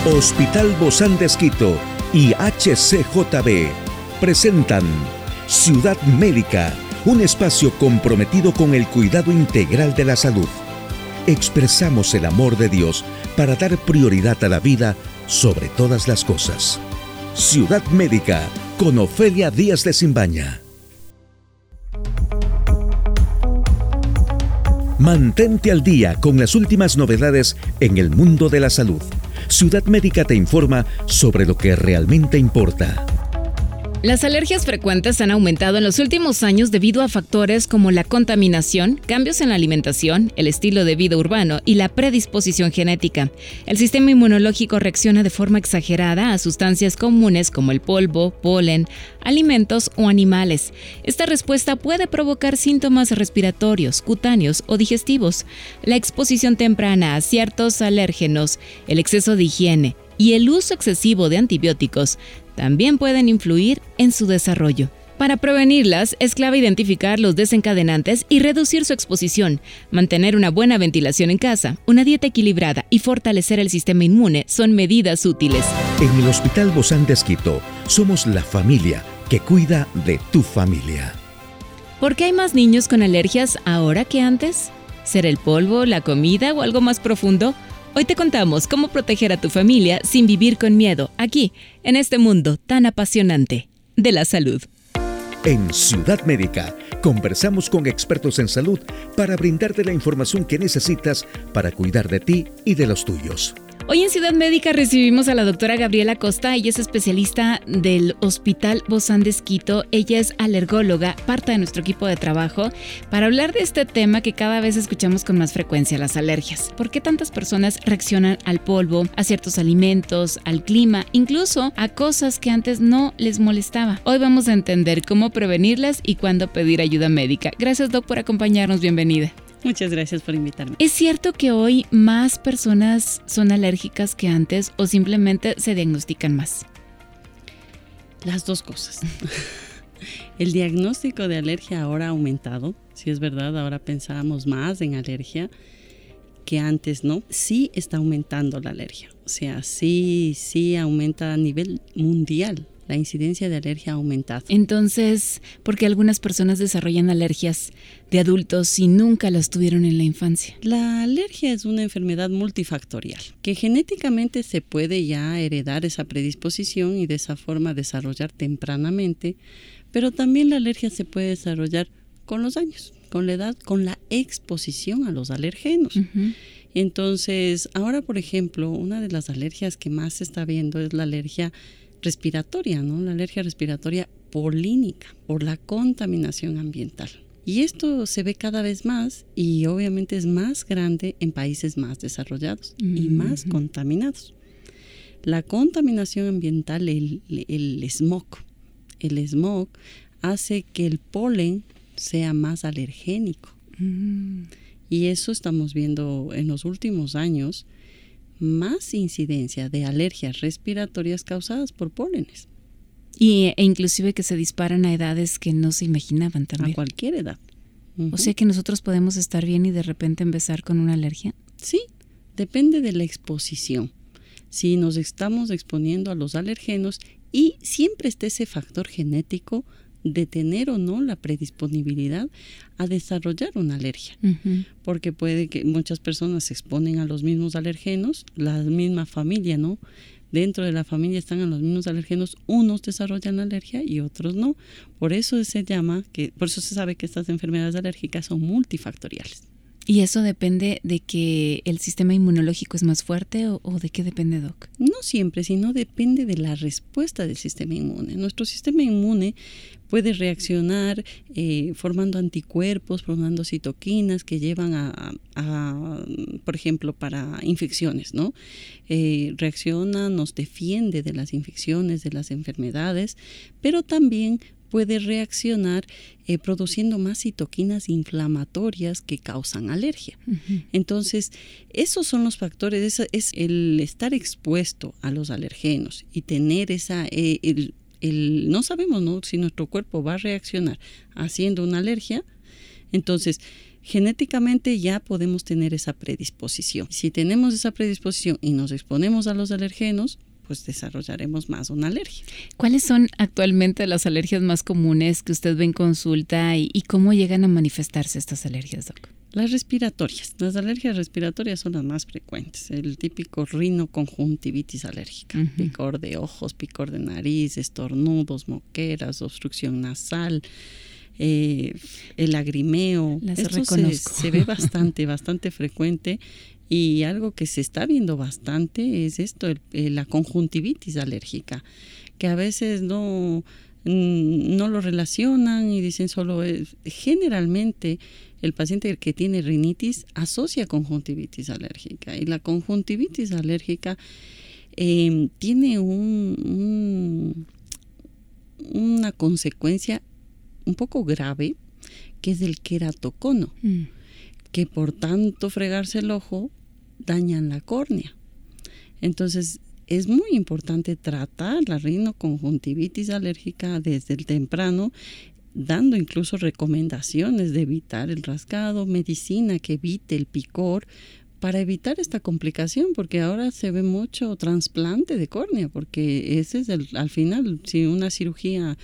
Hospital Bozán de Esquito y HCJB presentan Ciudad Médica, un espacio comprometido con el cuidado integral de la salud. Expresamos el amor de Dios para dar prioridad a la vida sobre todas las cosas. Ciudad Médica con Ofelia Díaz de Simbaña. Mantente al día con las últimas novedades en el mundo de la salud. Ciudad Médica te informa sobre lo que realmente importa. Las alergias frecuentes han aumentado en los últimos años debido a factores como la contaminación, cambios en la alimentación, el estilo de vida urbano y la predisposición genética. El sistema inmunológico reacciona de forma exagerada a sustancias comunes como el polvo, polen, alimentos o animales. Esta respuesta puede provocar síntomas respiratorios, cutáneos o digestivos. La exposición temprana a ciertos alérgenos, el exceso de higiene y el uso excesivo de antibióticos también pueden influir en su desarrollo. Para prevenirlas, es clave identificar los desencadenantes y reducir su exposición. Mantener una buena ventilación en casa, una dieta equilibrada y fortalecer el sistema inmune son medidas útiles. En el Hospital Bozán de Esquito somos la familia que cuida de tu familia. ¿Por qué hay más niños con alergias ahora que antes? ¿Será el polvo, la comida o algo más profundo? Hoy te contamos cómo proteger a tu familia sin vivir con miedo, aquí, en este mundo tan apasionante de la salud. En Ciudad Médica, conversamos con expertos en salud para brindarte la información que necesitas para cuidar de ti y de los tuyos. Hoy en Ciudad Médica recibimos a la doctora Gabriela Costa. Ella es especialista del Hospital Bozán de Esquito. Ella es alergóloga, parte de nuestro equipo de trabajo, para hablar de este tema que cada vez escuchamos con más frecuencia, las alergias. ¿Por qué tantas personas reaccionan al polvo, a ciertos alimentos, al clima, incluso a cosas que antes no les molestaba? Hoy vamos a entender cómo prevenirlas y cuándo pedir ayuda médica. Gracias, Doc, por acompañarnos. Bienvenida. Muchas gracias por invitarme. ¿Es cierto que hoy más personas son alérgicas que antes o simplemente se diagnostican más? Las dos cosas. El diagnóstico de alergia ahora ha aumentado. Sí, es verdad, ahora pensábamos más en alergia que antes, ¿no? Sí está aumentando la alergia. O sea, sí aumenta a nivel mundial. La incidencia de alergia ha aumentado. Entonces, ¿por qué algunas personas desarrollan alergias de adultos si nunca las tuvieron en la infancia? La alergia es una enfermedad multifactorial, que genéticamente se puede ya heredar esa predisposición y de esa forma desarrollar tempranamente, pero también la alergia se puede desarrollar con los años, con la edad, con la exposición a los alergenos. Uh-huh. Entonces, ahora, por ejemplo, una de las alergias que más se está viendo es la alergia respiratoria, ¿no? La alergia respiratoria polínica por la contaminación ambiental. Y esto se ve cada vez más y obviamente es más grande en países más desarrollados y más contaminados. La contaminación ambiental, el smog hace que el polen sea más alergénico. Y eso estamos viendo en los últimos años, más incidencia de alergias respiratorias causadas por pólenes. E inclusive que se disparan a edades que no se imaginaban también. A cualquier edad. Uh-huh. O sea que nosotros podemos estar bien y de repente empezar con una alergia. Sí, depende de la exposición. Si nos estamos exponiendo a los alergenos y siempre está ese factor genético de tener o no la predisponibilidad a desarrollar una alergia. Uh-huh. Porque puede que muchas personas se exponen a los mismos alergenos, la misma familia, ¿no? Dentro de la familia están a los mismos alergenos, unos desarrollan la alergia y otros no. Por eso se sabe que estas enfermedades alérgicas son multifactoriales. ¿Y eso depende de que el sistema inmunológico es más fuerte o de qué depende, Doc? No siempre, sino depende de la respuesta del sistema inmune. Nuestro sistema inmune puede reaccionar formando anticuerpos, formando citoquinas que llevan a por ejemplo, para infecciones, ¿no? Reacciona, nos defiende de las infecciones, de las enfermedades, pero también puede reaccionar produciendo más citoquinas inflamatorias que causan alergia. Uh-huh. Entonces, esos son los factores, es el estar expuesto a los alergenos y tener esa, no sabemos, ¿no?, si nuestro cuerpo va a reaccionar haciendo una alergia. Entonces, genéticamente ya podemos tener esa predisposición. Si tenemos esa predisposición y nos exponemos a los alergenos, pues desarrollaremos más una alergia. ¿Cuáles son actualmente las alergias más comunes que usted ve en consulta y cómo llegan a manifestarse estas alergias, doc? Las respiratorias. Las alergias respiratorias son las más frecuentes. El típico rinoconjuntivitis alérgica. Picor de ojos, picor de nariz, estornudos, moqueras, obstrucción nasal, el lagrimeo. Esto se ve bastante frecuente. Y algo que se está viendo bastante es esto, la conjuntivitis alérgica, que a veces no lo relacionan y dicen solo generalmente el paciente que tiene rinitis asocia conjuntivitis alérgica, y la conjuntivitis alérgica tiene una consecuencia un poco grave, que es el queratocono, que por tanto fregarse el ojo dañan la córnea. Entonces es muy importante tratar la rinoconjuntivitis alérgica desde el temprano, dando incluso recomendaciones de evitar el rascado, medicina que evite el picor, para evitar esta complicación, porque ahora se ve mucho trasplante de córnea, porque ese es al final, si una cirugía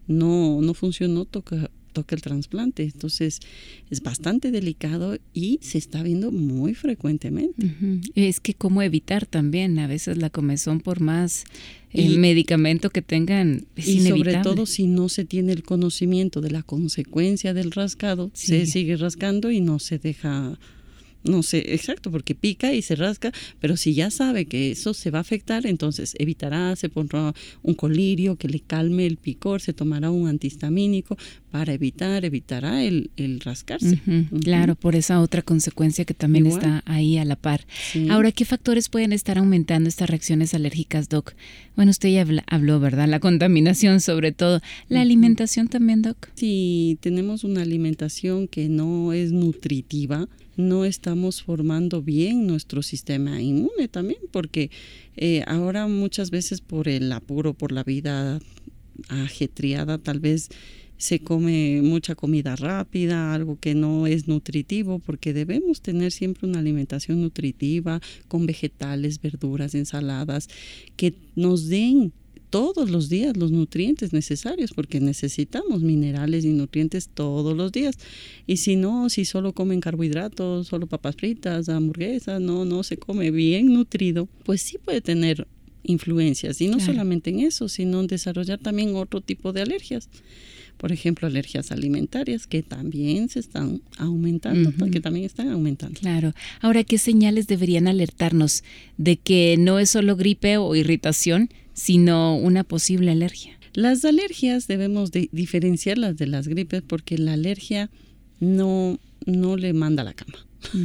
no funcionó, toca el trasplante. Entonces es bastante delicado y se está viendo muy frecuentemente. Es que cómo evitar también a veces la comezón, por más medicamento que tengan, es inevitable. Sobre todo si no se tiene el conocimiento de la consecuencia del rascado, se sigue rascando y no se deja. No sé, exacto, porque pica y se rasca, pero si ya sabe que eso se va a afectar, entonces evitará, se pondrá un colirio que le calme el picor, se tomará un antihistamínico para evitará el rascarse. Claro, por esa otra consecuencia que también está ahí a la par. Sí. Ahora, ¿qué factores pueden estar aumentando estas reacciones alérgicas, doc? Bueno, usted ya habló, ¿verdad? La contaminación sobre todo. ¿La alimentación también, doc? Si tenemos una alimentación que no es nutritiva, no estamos formando bien nuestro sistema inmune también, porque ahora muchas veces por el apuro, por la vida ajetreada, tal vez se come mucha comida rápida, algo que no es nutritivo, porque debemos tener siempre una alimentación nutritiva con vegetales, verduras, ensaladas, que nos den todos los días los nutrientes necesarios, porque necesitamos minerales y nutrientes todos los días. Y si no, si solo comen carbohidratos, solo papas fritas, hamburguesas, no se come bien nutrido, pues sí puede tener influencias. Y no solamente en eso, sino en desarrollar también otro tipo de alergias. Por ejemplo, alergias alimentarias, que también se están aumentando, que también están aumentando. Claro. Ahora, ¿qué señales deberían alertarnos de que no es solo gripe o irritación, sino una posible alergia? Las alergias debemos de diferenciarlas de las gripes, porque la alergia no le manda a la cama.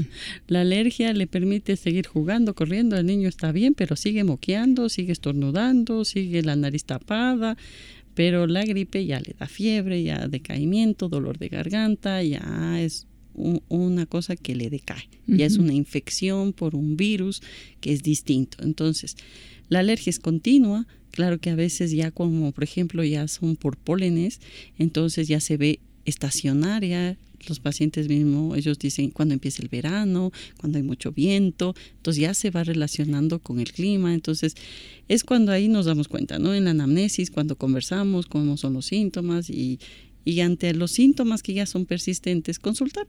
La alergia le permite seguir jugando, corriendo, el niño está bien, pero sigue moqueando, sigue estornudando, sigue la nariz tapada, pero la gripe ya le da fiebre, ya decaimiento, dolor de garganta, ya es una cosa que le decae, ya es una infección por un virus que es distinto. Entonces, la alergia es continua, claro que a veces ya como por ejemplo ya son por pólenes, entonces ya se ve estacionaria. Los pacientes mismos, ellos dicen cuando empieza el verano, cuando hay mucho viento, entonces ya se va relacionando con el clima. Entonces es cuando ahí nos damos cuenta, ¿no? En la anamnesis, cuando conversamos cómo son los síntomas y ante los síntomas que ya son persistentes, consultar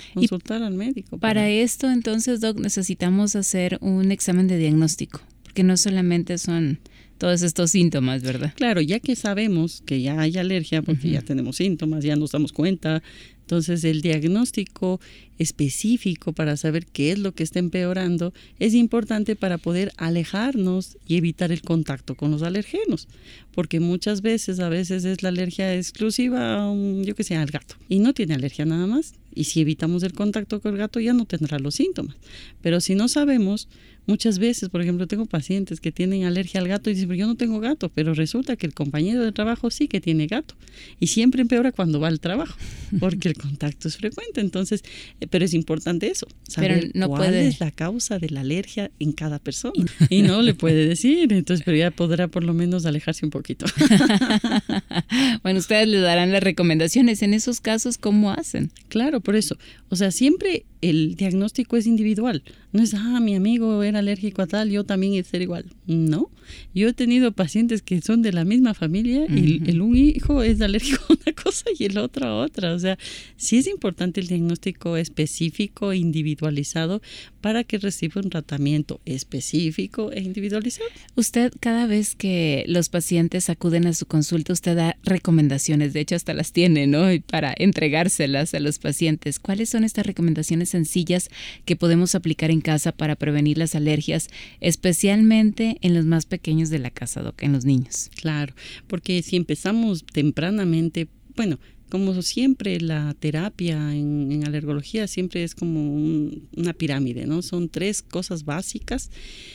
al médico. Para esto entonces, doc, necesitamos hacer un examen de diagnóstico, porque no solamente son todos estos síntomas, ¿verdad? Claro, ya que sabemos que ya hay alergia, porque ya tenemos síntomas, ya nos damos cuenta. Entonces, el diagnóstico específico para saber qué es lo que está empeorando es importante para poder alejarnos y evitar el contacto con los alergenos, porque muchas veces, a veces es la alergia exclusiva, al gato, y no tiene alergia nada más. Y si evitamos el contacto con el gato ya no tendrá los síntomas. Pero si no sabemos, Muchas veces, por ejemplo, tengo pacientes que tienen alergia al gato y dicen, pero yo no tengo gato, pero resulta que el compañero de trabajo sí que tiene gato y siempre empeora cuando va al trabajo porque el contacto es frecuente. Entonces, pero es importante eso, saber cuál es la causa de la alergia en cada persona y no le puede decir, entonces, pero ya podrá por lo menos alejarse un poquito. Bueno, ustedes le darán las recomendaciones en esos casos, ¿cómo hacen? Claro, por eso, o sea, siempre el diagnóstico es individual. No es, mi amigo era alérgico a tal, yo también he de ser igual. No, yo he tenido pacientes que son de la misma familia y el un hijo es alérgico a una cosa y el otro a otra. O sea, sí es importante el diagnóstico específico e individualizado para que reciba un tratamiento específico e individualizado. Usted, cada vez que los pacientes acuden a su consulta, usted da recomendaciones, de hecho hasta las tiene, ¿no? Y para entregárselas a los pacientes. ¿Cuáles son estas recomendaciones sencillas que podemos aplicar en casa para prevenir las alergias, especialmente en los más pequeños de la casa, Doc, en los niños? Claro, porque si empezamos tempranamente, bueno, como siempre la terapia en alergología siempre es como una pirámide, ¿no? Son 3 cosas básicas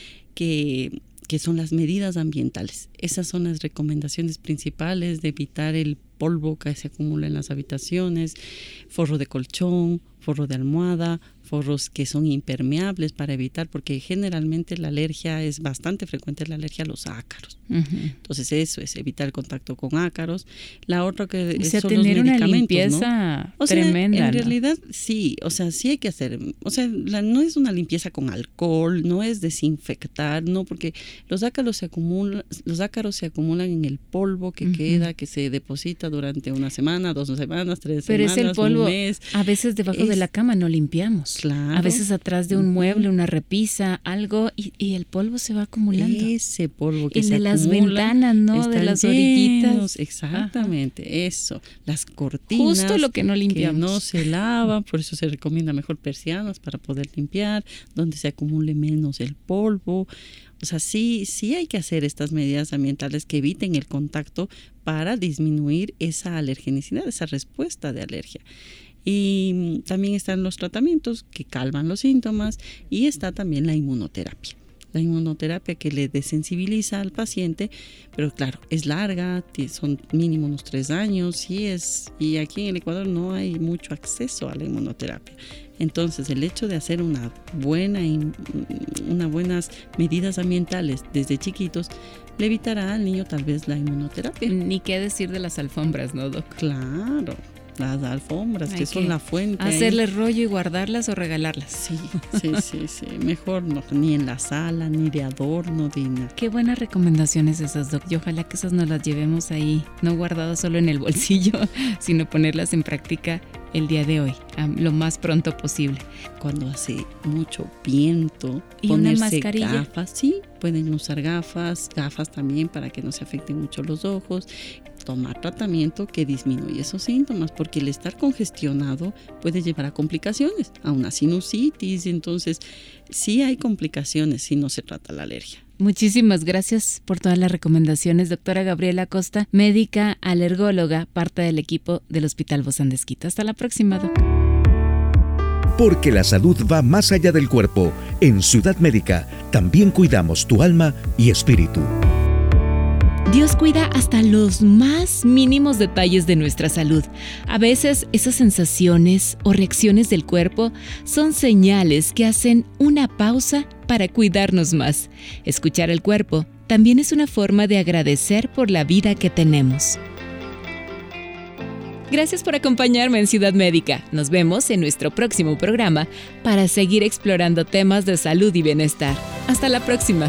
que son las medidas ambientales. Esas son las recomendaciones principales de evitar el polvo que se acumula en las habitaciones, forro de colchón, forro de almohada, forros que son impermeables para evitar, porque generalmente la alergia es bastante frecuente, la alergia a los ácaros. Entonces eso es evitar el contacto con ácaros. La otra que son los medicamentos, una limpieza, ¿no? tremenda. En realidad sí, o sea, sí hay que hacer, o sea, no es una limpieza con alcohol, no es desinfectar, no, porque los ácaros se acumulan en el polvo que queda, que se deposita durante una semana, 2 semanas, 3 Pero semanas, es el polvo, un mes. a veces debajo de la cama no limpiamos. Claro. A veces atrás de un mueble, una repisa, algo, y el polvo se va acumulando. Ese polvo que el se de acumula, las ventanas, ¿no? De las orillitas. Exactamente. Ajá. Eso. Las cortinas. Justo lo que no limpiamos. Que no se lavan, por eso se recomienda mejor persianas para poder limpiar, donde se acumule menos el polvo. O sea, sí hay que hacer estas medidas ambientales que eviten el contacto para disminuir esa alergenicidad, esa respuesta de alergia. Y también están los tratamientos que calman los síntomas y está también la inmunoterapia. La inmunoterapia que le desensibiliza al paciente, pero claro, es larga, son mínimo unos 3 años y aquí en el Ecuador no hay mucho acceso a la inmunoterapia. Entonces, el hecho de hacer unas buenas medidas ambientales desde chiquitos le evitará al niño tal vez la inmunoterapia. Ni qué decir de las alfombras, ¿no, Doc? Claro. Las alfombras, que son la fuente. Hacerles rollo y guardarlas o regalarlas. Sí. Mejor no, ni en la sala, ni de adorno, ni nada. Qué buenas recomendaciones esas, Doc. Y ojalá que esas nos las llevemos ahí, no guardadas solo en el bolsillo, sino ponerlas en práctica el día de hoy, lo más pronto posible. Cuando hace mucho viento, y ponerse una mascarilla. Gafas, sí, pueden usar gafas también para que no se afecten mucho los ojos. Tomar tratamiento que disminuye esos síntomas, porque el estar congestionado puede llevar a complicaciones, a una sinusitis. Entonces, sí hay complicaciones si no se trata la alergia. Muchísimas gracias por todas las recomendaciones, doctora Gabriela Costa, médica alergóloga, parte del equipo del Hospital Bozán de Esquito. Hasta la próxima, doctor. Porque la salud va más allá del cuerpo. En Ciudad Médica también cuidamos tu alma y espíritu. Dios cuida hasta los más mínimos detalles de nuestra salud. A veces esas sensaciones o reacciones del cuerpo son señales que hacen una pausa para cuidarnos más. Escuchar el cuerpo también es una forma de agradecer por la vida que tenemos. Gracias por acompañarme en Ciudad Médica. Nos vemos en nuestro próximo programa para seguir explorando temas de salud y bienestar. Hasta la próxima.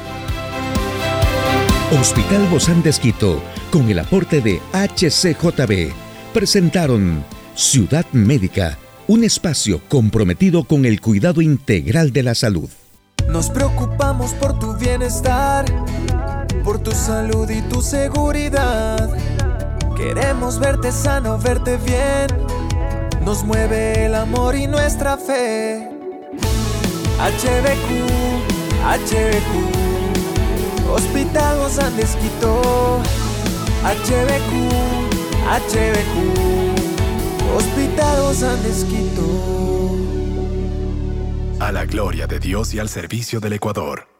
Hospital Bozán de Esquito, con el aporte de HCJB, presentaron Ciudad Médica, un espacio comprometido con el cuidado integral de la salud. Nos preocupamos por tu bienestar, por tu salud y tu seguridad. Queremos verte sano, verte bien. Nos mueve el amor y nuestra fe. HBQ, Hospital Bozán de Esquito. HBQ, Hospital Bozán de Esquito. a la gloria de Dios y al servicio del Ecuador.